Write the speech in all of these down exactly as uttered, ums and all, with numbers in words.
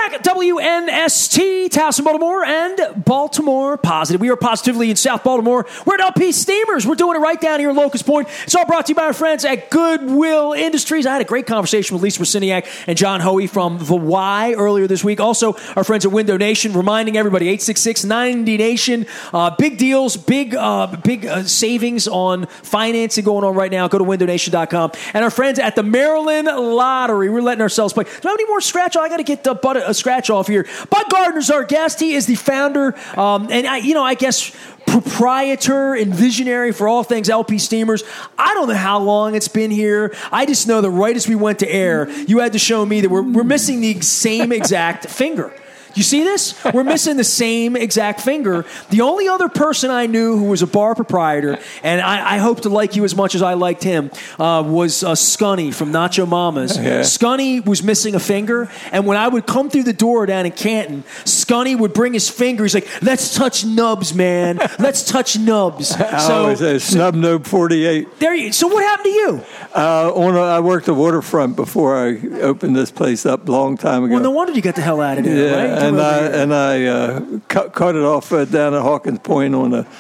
back. W N S T, Towson, Baltimore, and Baltimore Positive. We are positively in South Baltimore. We're at L P Steamers. We're doing it right down here in Locust Point. It's all brought to you by our friends at Goodwill Industries. I had a great conversation with Lisa Rosiniak and John Hoey from The Y earlier this week. Also, our friends at Window Nation, reminding everybody, eight six six, ninety Nation. Uh, big deals, big uh, big uh, savings on financing going on right now. Go to window nation dot com. And our friends at the Maryland Lottery. We're letting ourselves play. Do I have any more scratch off? I got to get the butt, a scratch off here. Bud Gardner's our guest. He is the founder, um, and I, you know, I guess proprietor and visionary for all things L P Steamers. I don't know how long it's been here. I just know that right as we went to air, you had to show me that we're, we're missing the same exact finger. You see this? We're missing the same exact finger. The only other person I knew who was a bar proprietor, and I, I hope to like you as much as I liked him, uh, was uh, Scunny from Nacho Mama's. Okay. Scunny was missing a finger, and when I would come through the door down in Canton, Scunny would bring his finger. He's like, let's touch nubs, man. Let's touch nubs. I so, always say snub nub forty-eight. There you, so what happened to you? Uh, on a, I worked the waterfront before I opened this place up a long time ago. Well, no wonder you got the hell out of there, yeah, right? And I, and I uh, cut, cut it off uh, down at Hawkins Point on a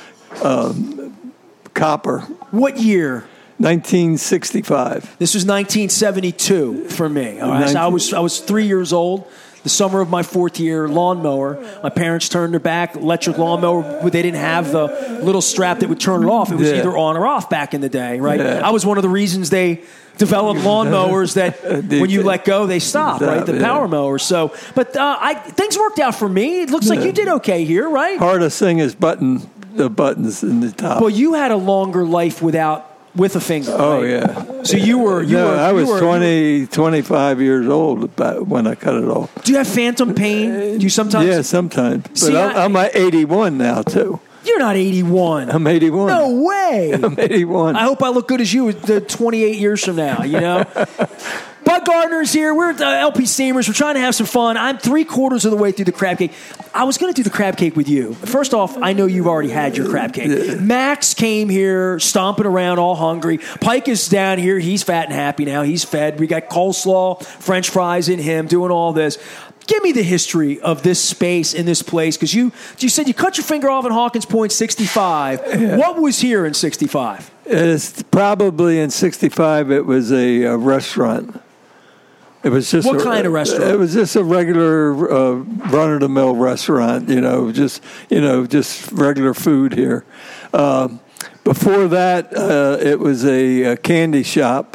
um, copper. What year? nineteen sixty-five. This was nineteen seventy-two for me. All right? So I was I was three years old. The summer of my fourth year, lawnmower. My parents turned their back, electric lawnmower. They didn't have the little strap that would turn it off. It was yeah. either on or off back in the day, right? Yeah. I was one of the reasons they developed lawnmowers that when you let go, they stop, right? The power yeah. mowers. So, but uh, I, things worked out for me. It looks yeah. like you did okay here, right? Hardest thing is button the buttons in the top. Well, you had a longer life without. With a finger. Oh, right? yeah. So you were... You no, were, I was you were, twenty, twenty-five years old about when I cut it off. Do you have phantom pain? Do you sometimes... Yeah, sometimes. But See, I'm, I, I'm at eighty-one now, too. You're not eighty-one. I'm eighty-one. No way. I'm eighty-one. I hope I look good as you twenty-eight years from now, you know? Bud Gardner's here. We're at the L P Steamers. We're trying to have some fun. I'm three quarters of the way through the crab cake. I was going to do the crab cake with you. First off, I know you've already had your crab cake. Yeah. Max came here stomping around all hungry. Pike is down here. He's fat and happy now. He's fed. We got coleslaw, French fries in him, doing all this. Give me the history of this space in this place, because you you said you cut your finger off in Hawkins Point sixty-five. Yeah. What was here in sixty-five? It's probably in sixty-five. It was a, a restaurant. It was just what a, kind of restaurant? It was just a regular uh, run-of-the-mill restaurant. You know, just you know, just regular food here. Uh, before that, uh, it was a, a candy shop.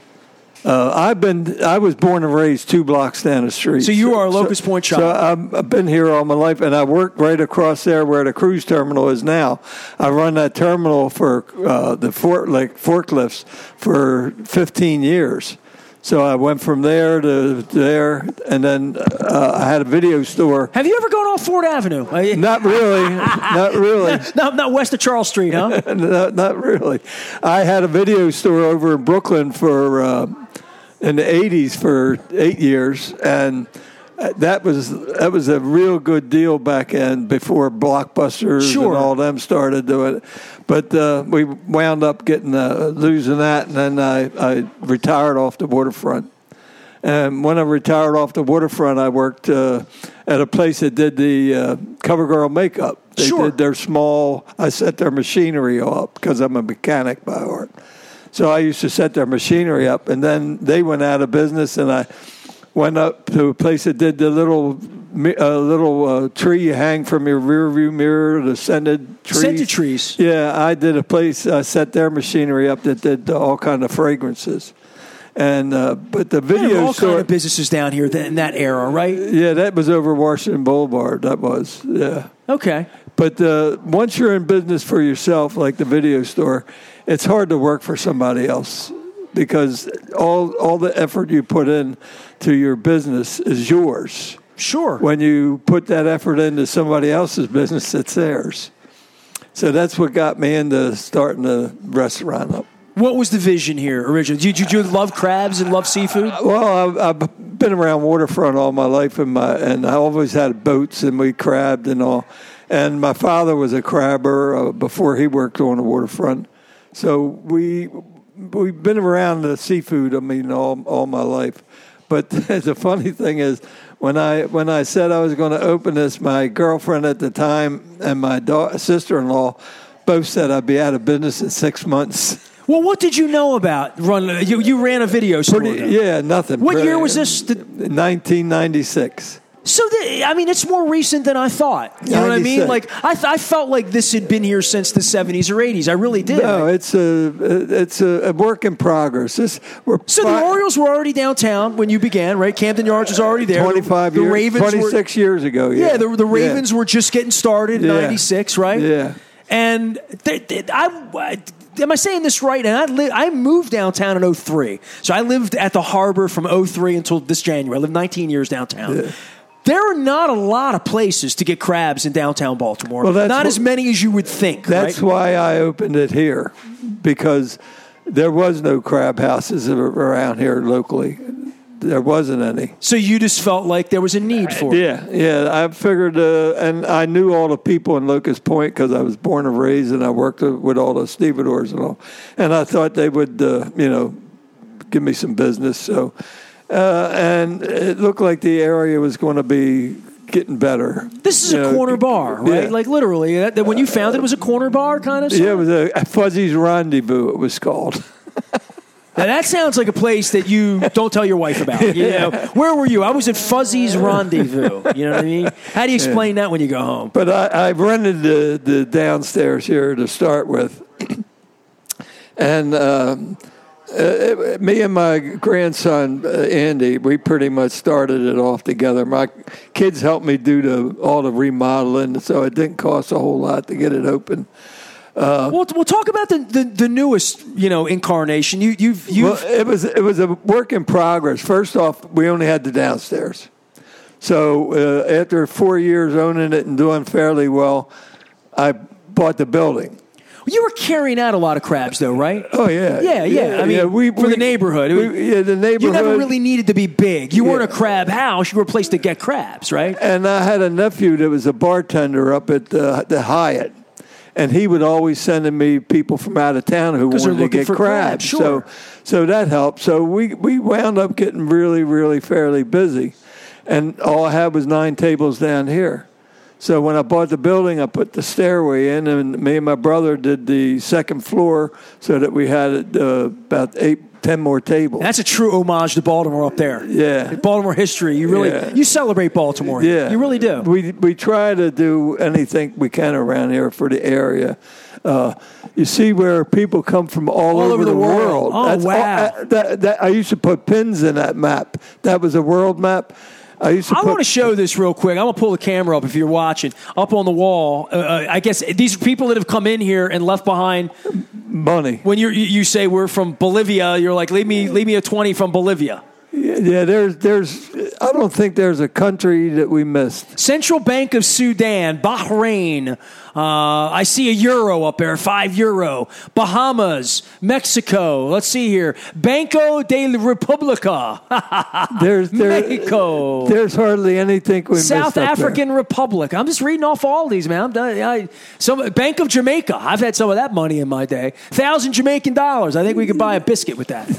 Uh, I've been. I was born and raised two blocks down the street. So you are a Locust Point shop. So I've, I've been here all my life, and I work right across there where the cruise terminal is now. I run that terminal for uh, the fort, like forklifts for fifteen years. So I went from there to there, and then uh, I had a video store. Have you ever gone off Ford Avenue? Not really. Not really. not, not west of Charles Street, huh? not, not really. I had a video store over in Brooklyn for uh, in the eighties for eight years, and that was that was a real good deal back in before Blockbusters sure. and all them started doing it. But uh, we wound up getting uh, losing that, and then I, I retired off the waterfront. And when I retired off the waterfront, I worked uh, at a place that did the uh, CoverGirl makeup. They sure. did their small. I set their machinery up because I'm a mechanic by heart. So I used to set their machinery up, and then they went out of business, and I went up to a place that did the little uh, little uh, tree you hang from your rear view mirror, the scented trees. Scented trees. Yeah, I did a place, I set their machinery up that did all kind of fragrances. And uh, but the video yeah, all store, kind of businesses down here in that era, right? Yeah, that was over Washington Boulevard. That was, yeah. Okay. But uh, once you're in business for yourself, like the video store, it's hard to work for somebody else because all all the effort you put in to your business is yours. Sure. When you put that effort into somebody else's business, it's theirs. So that's what got me into starting the restaurant up. What was the vision here originally? Did you, did you love crabs and love seafood? Well, I've, I've been around waterfront all my life, and my and I always had boats, and we crabbed and all. And my father was a crabber uh, before he worked on the waterfront. So we we've been around the seafood. I mean, all all my life. But the funny thing is, when I when I said I was going to open this, my girlfriend at the time and my da- sister-in-law both said I'd be out of business in six months. Well, what did you know about run? You, you ran a video store. Pretty, yeah, nothing. What Pretty, year was this? The, nineteen ninety-six. So, the, I mean, it's more recent than I thought. You know what I mean? Like, I, th- I felt like this had been here since the seventies or eighties. I really did. No, it's a it's a, a work in progress. This, we're so the Orioles were already downtown when you began, right? Camden Yards was already there. twenty-five the, years, the Ravens twenty-six were, years ago. Yeah, yeah the, the Ravens yeah. were just getting started in yeah. ninety-six, right? Yeah. And they, they, I, I, am I saying this right? And I li- I moved downtown in oh three. So I lived at the Harbor from oh three until this January. I lived nineteen years downtown. Yeah. There are not a lot of places to get crabs in downtown Baltimore. Well, not as many as you would think. That's right? why I opened it here, because there was no crab houses around here locally. There wasn't any. So you just felt like there was a need for it. Yeah, yeah. I figured, uh, and I knew all the people in Locust Point because I was born and raised, and I worked with all the stevedores and all. And I thought they would, uh, you know, give me some business. So. Uh, and it looked like the area was going to be getting better. This is you a know, corner bar, right? Yeah. Like literally, that, that when you found it, it was a corner bar kind of? Yeah, it was a, a Fuzzy's Rendezvous, it was called. Now that sounds like a place that you don't tell your wife about. You know, where were you? I was at Fuzzy's Rendezvous. You know what I mean? How do you explain yeah. that when you go home? But I, I rented the, the downstairs here to start with. and... Um, Uh, me and my grandson, uh, Andy, we pretty much started it off together. My kids helped me do the, all the remodeling, so it didn't cost a whole lot to get it open. Uh, well, we'll talk about the, the, the newest, you know, incarnation. You, you've, you've... Well, it was it was a work in progress. First off, we only had the downstairs. So uh, after four years owning it and doing fairly well, I bought the building. You were carrying out a lot of crabs, though, right? Oh, yeah. Yeah, yeah. yeah I mean, yeah, we, for we, the neighborhood. We, yeah, the neighborhood. You never really needed to be big. You yeah. weren't a crab house. You were a place to get crabs, right? And I had a nephew that was a bartender up at the, the Hyatt. And he would always send me people from out of town who wanted to get for crabs. crabs sure. So so that helped. So we, we wound up getting really, really fairly busy. And all I had was nine tables down here. So when I bought the building, I put the stairway in, and me and my brother did the second floor so that we had uh, about eight, ten more tables. That's a true homage to Baltimore up there. Yeah. Baltimore history. You really yeah. you celebrate Baltimore. Yeah. You really do. We we try to do anything we can around here for the area. Uh, you see where people come from all, all over, over the, the world. world. Oh, That's wow. All, uh, that, that, I used to put pins in that map. That was a world map. I, used to I put, want to show this real quick. I'm going to pull the camera up if you're watching. Up on the wall, uh, I guess these are people that have come in here and left behind money. When you you say we're from Bolivia, you're like, leave me leave me a twenty from Bolivia. Yeah, yeah, there's there's I don't think there's a country that we missed. Central Bank of Sudan, Bahrain. Uh, I see a euro up there, five euro. Bahamas, Mexico. Let's see here. Banco de la República. there's there, Mexico. There's hardly anything we South missed. South African Republic. I'm just reading off all these, man. I, I, some Bank of Jamaica. I've had some of that money in my day. Thousand Jamaican dollars. I think we could buy a biscuit with that.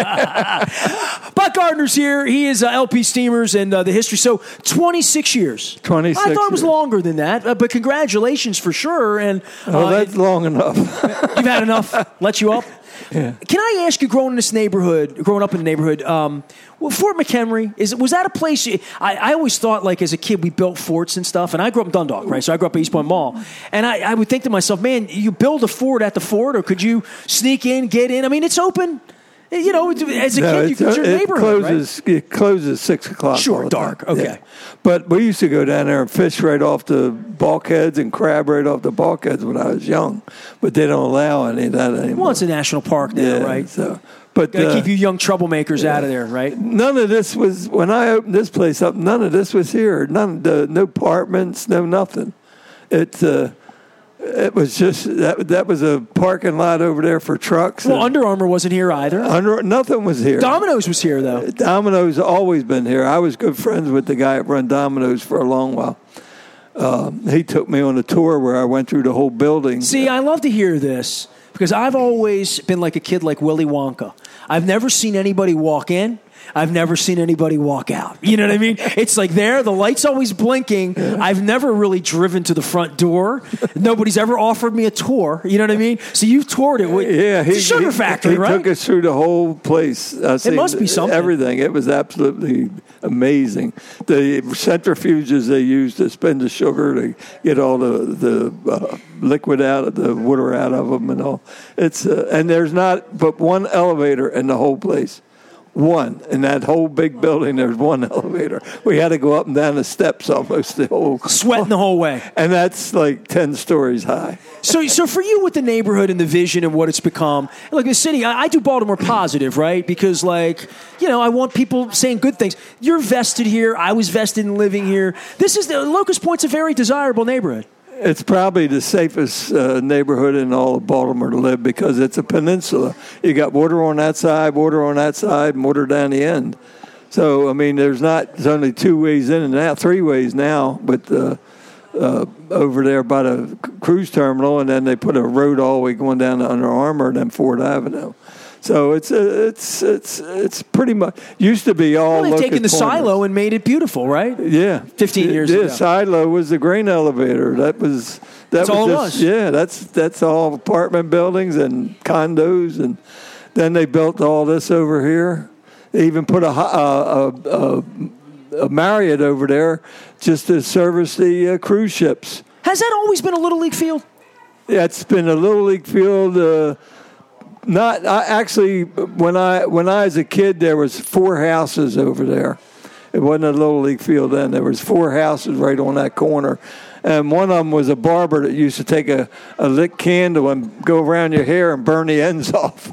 Buck Gardner's here. He is uh, L P Steamers and uh, the history. So twenty-six years. twenty-six I thought it was years. longer than that, uh, but congratulations for sure. And uh, oh, that's long enough. You've had enough. Let you up. Yeah. Can I ask you, growing in this neighborhood, growing up in the neighborhood, um, well, Fort McHenry, is was that a place? You, I, I always thought, like, as a kid, we built forts and stuff. And I grew up in Dundalk, right? So I grew up at East Point Mall. And I, I would think to myself, man, you build a fort at the fort, or could you sneak in, get in? I mean, it's open. You know, as a no, kid, you could your it neighborhood, closes, right? It closes six o'clock. Sure, dark. Time. Okay. Yeah. But we used to go down there and fish right off the bulkheads and crab right off the bulkheads when I was young. But they don't allow any of that anymore. Well, it's a national park now, yeah, right? So, but got to uh, keep you young troublemakers yeah. out of there, right? None of this was, when I opened this place up, none of this was here. None, the, no apartments, no nothing. It, uh, it was just, that that was a parking lot over there for trucks. Well, Under Armour wasn't here either. Under, nothing was here. Domino's was here, though. Domino's always been here. I was good friends with the guy that run Domino's for a long while. Um, he took me on a tour where I went through the whole building. See, I love to hear this because I've always been like a kid like Willy Wonka. I've never seen anybody walk in I've never seen anybody walk out. You know what I mean? It's like there, the light's always blinking. I've never really driven to the front door. Nobody's ever offered me a tour. You know what I mean? So you've toured it. With, yeah, he, it's a sugar he, factory, he right? took us through the whole place. Uh, it must be something. Everything. It was absolutely amazing. The centrifuges they used to spin the sugar to get all the the uh, liquid out of the water out of them and all. It's uh, and there's not but one elevator in the whole place. One. In that whole big building, there's one elevator. We had to go up and down the steps almost the whole... Sweating the whole way. And that's like ten stories high. So so for you with the neighborhood and the vision and what it's become, like the city, I, I do Baltimore positive, right? Because, like, you know, I want people saying good things. You're vested here. I was vested in living here. This is... the Locust Point's a very desirable neighborhood. It's probably the safest uh, neighborhood in all of Baltimore to live because it's a peninsula. You got water on that side, water on that side, and water down the end. So, I mean, there's not, there's only two ways in and out, three ways now, but uh, uh, over there by the cruise terminal, and then they put a road all the way going down to Under Armour and then Ford Avenue. So it's uh, it's it's it's pretty much used to be all. Well, they've taken the corners. silo and made it beautiful, right? Yeah, fifteen years yeah, ago. Silo was the grain elevator. That was that that's was all just, it was. Yeah, that's that's all apartment buildings and condos, and then they built all this over here. They even put a a, a, a Marriott over there just to service the uh, cruise ships. Has that always been a Little League field? Yeah, it's been a Little League field. Uh, Not I, actually. When I when I was a kid, there was four houses over there. It wasn't a Little League field then. There was four houses right on that corner, and one of them was a barber that used to take a, a lit candle and go around your hair and burn the ends off.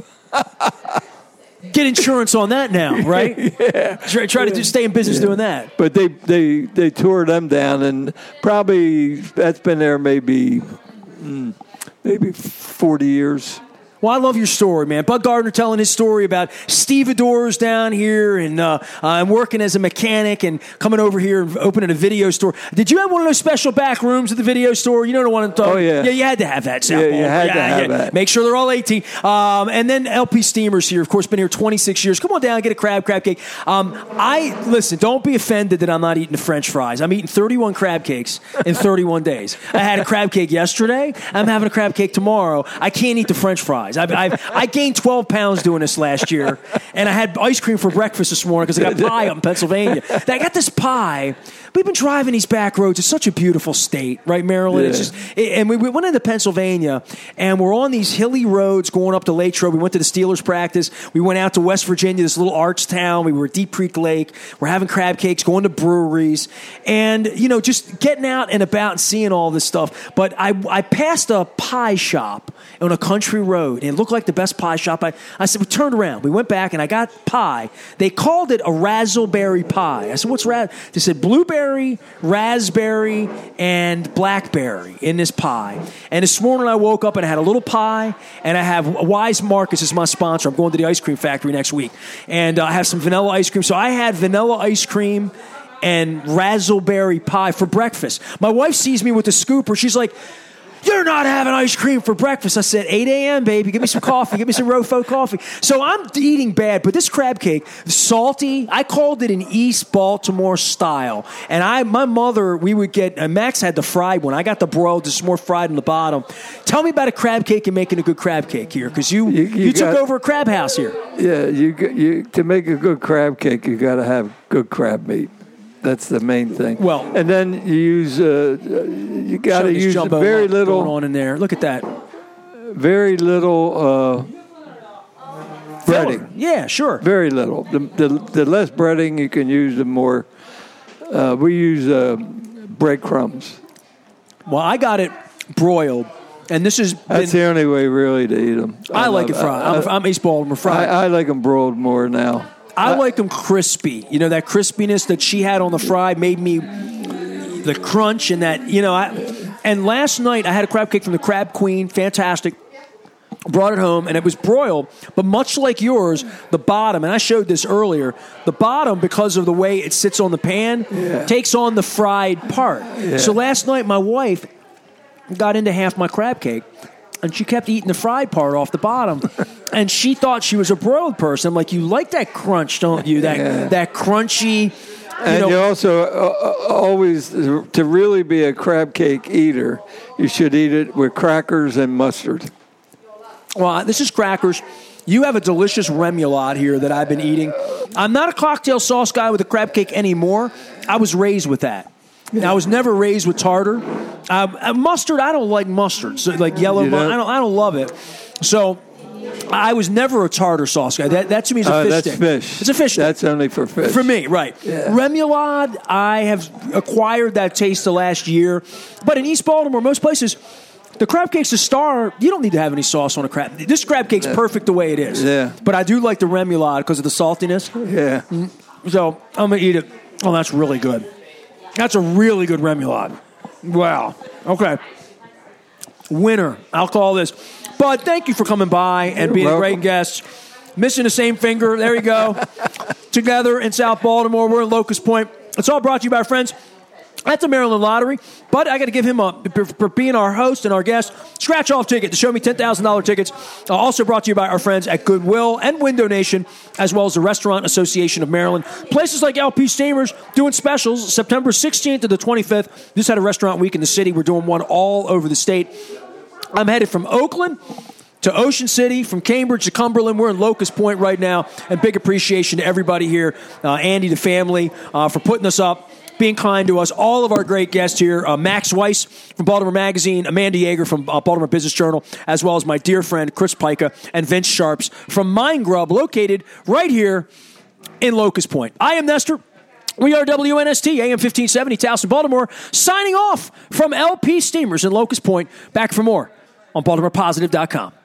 Get insurance on that now, right? Yeah. Try, try to just stay in business Yeah. doing that. But they they they tore them down, and probably that's been there maybe mm, maybe forty years. Well, I love your story, man. Bud Gardner telling his story about stevedores down here and uh, I'm working as a mechanic and coming over here and opening a video store. Did you have one of those special back rooms at the video store? You know the one I'm talking. Oh, yeah. Yeah, you had to have that. South Yeah, Ball. you had yeah, to have yeah. that. Make sure they're all eighteen. Um, and then L P Steamers here, of course, been here twenty-six years. Come on down, get a crab, crab cake. Um, I listen, don't be offended that I'm not eating the French fries. I'm eating thirty-one crab cakes in thirty-one days. I had a crab cake yesterday. I'm having a crab cake tomorrow. I can't eat the French fries. I've, I've, I gained twelve pounds doing this last year, and I had ice cream for breakfast this morning because I got pie up in Pennsylvania. I got this pie. We've been driving these back roads. It's such a beautiful state, right, Maryland? Yeah. It's just, and we went into Pennsylvania, and we're on these hilly roads going up to Latrobe. We went to the Steelers practice. We went out to West Virginia, this little arch town. We were at Deep Creek Lake. We're having crab cakes, going to breweries, and, you know, just getting out and about and seeing all this stuff. But I, I passed a pie shop on a country road, and it looked like the best pie shop. I, I said, we turned around. We went back, and I got pie. They called it a razzleberry pie. I said, what's raz? They said blueberry, raspberry, and blackberry in this pie. And this morning I woke up, and I had a little pie, and I have Wise Marcus as my sponsor. I'm going to the ice cream factory next week. And uh, I have some vanilla ice cream. So I had vanilla ice cream and razzleberry pie for breakfast. My wife sees me with the scooper. She's like, you're not having ice cream for breakfast. I said, eight a.m., baby. Give me some coffee. Give me some Rofo coffee. So I'm eating bad, but this crab cake, salty, I called it an East Baltimore style. And I, my mother, we would get, and Max had the fried one. I got the broiled, just more fried on the bottom. Tell me about a crab cake and making a good crab cake here, because you, you, you, you took got, over a crab house here. Yeah, you, you to make a good crab cake, you got to have good crab meat. That's the main thing. Well, and then you use uh, you got to use very little going on in there. Look at that. Very little uh, breading. Yeah, sure. Very little. The, the the less breading you can use, the more. Uh, we use uh, breadcrumbs. Well, I got it broiled, and this is. That's been, the only way really to eat them. I, I like it fried. I, I'm, I'm East Baltimore fried. I, I like them broiled more now. I like them crispy. You know, that crispiness that she had on the fry made me the crunch and that, you know. I, and last night I had a crab cake from the Crab Queen. Fantastic. Brought it home, and it was broiled. But much like yours, the bottom, and I showed this earlier, the bottom, because of the way it sits on the pan, yeah. takes on the fried part. Yeah. So last night my wife got into half my crab cake, and she kept eating the fried part off the bottom. And she thought she was a broiled person. I'm like, you like that crunch, don't you? That Yeah. that crunchy. You and know, you also uh, always, to really be a crab cake eater, you should eat it with crackers and mustard. well, this is crackers. You have a delicious remoulade here that I've been eating. I'm not a cocktail sauce guy with a crab cake anymore. I was raised with that. I was never raised with tartar. Uh, mustard, I don't like mustard. So like yellow, You mu- don't? I don't. I don't love it. So I was never a tartar sauce guy. That, that to me is a Uh, fish that's stick. fish. It's a fish stick. That's only for fish. For me, right. Remoulade, I have acquired that taste the last year. But in East Baltimore, most places, the crab cake's a star. You don't need to have any sauce on a crab. This crab cake's perfect the way it is. Yeah. But I do like the remoulade because of the saltiness. Yeah. So I'm going to eat it. Oh, that's really good. That's a really good remoulade. Wow. Okay. Winner. I'll call this. Bud, thank you for coming by and You're being welcome. a great guest. Missing the same finger. There you go. Together in South Baltimore. We're in Locust Point. It's all brought to you by our friends at the Maryland Lottery. But I got to give him a, for being our host and our guest, scratch-off ticket to show me ten thousand dollars tickets. Uh, also brought to you by our friends at Goodwill and Window Nation, as well as the Restaurant Association of Maryland. Places like L P Steamers doing specials September sixteenth to the twenty-fifth. Just had a restaurant week in the city. We're doing one all over the state. I'm headed from Oakland to Ocean City, from Cambridge to Cumberland. We're in Locust Point right now, and big appreciation to everybody here, uh, Andy, the family, uh, for putting us up, being kind to us, all of our great guests here, uh, Max Weiss from Baltimore Magazine, Amanda Yeager from uh, Baltimore Business Journal, as well as my dear friend Chris Pica and Vince Sharps from Mind Grub, located right here in Locust Point. I am Nestor. We are W N S T, A M fifteen seventy, Towson, Baltimore, signing off from L P Steamers in Locust Point. Back for more on Baltimore Positive dot com.